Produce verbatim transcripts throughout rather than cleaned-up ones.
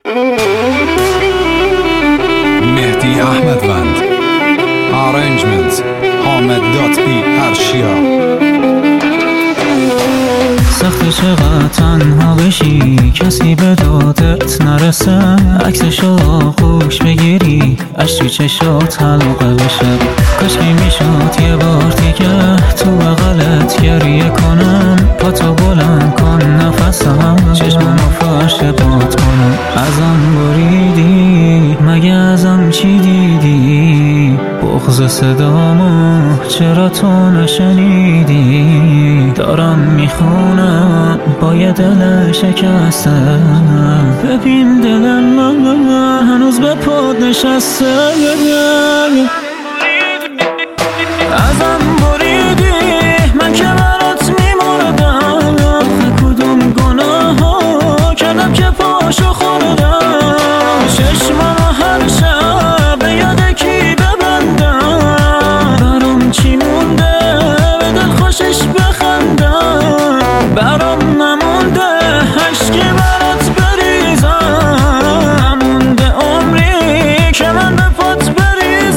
مهدی احمدوند. Arrangement حامد دات بی ارشیا. سخت چقدر تنها بشی کسی به دادت نرسه، عکسشو آغوش بگیری اش تو چشات حلقه بشه. کاشکی میشد یه بار دیگه تو بغلت گریه کنم، پاتو بلند کن نفسم چشممو فرش پات کنم. ازم بریدی مگه ازم چی دیدی؟ بغض صدامو چرا تو نشنیدی؟ دارم میخونم با یه دل شکسته، ببین دل من هنوز به پاد نشسته. ازم بریدی من که برات میمردم، کدوم گناه ها کردم که پاشو خوردم؟ چشمم هر شب به یاد کی ببندم؟ برام چی مونده به دل خوشش بخندم؟ برام نمونده عشقی برات بریزم، مونده عمری که من به پات بریزم.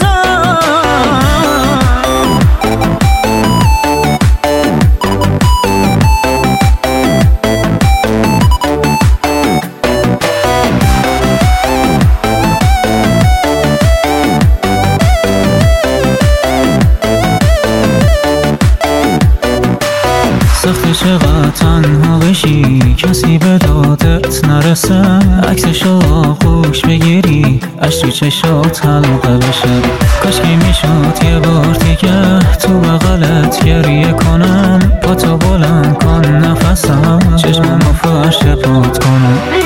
سخت چقدر تنها بشی کسی به دادت نرسه، عکسشو آغوش بگیری اش تو چشات حلقه بشه. کاشکی میشد یه بار دیگه تو بغلت گریه کنم، پاتو بلند کن نفسم چشممو فرش پات کنم.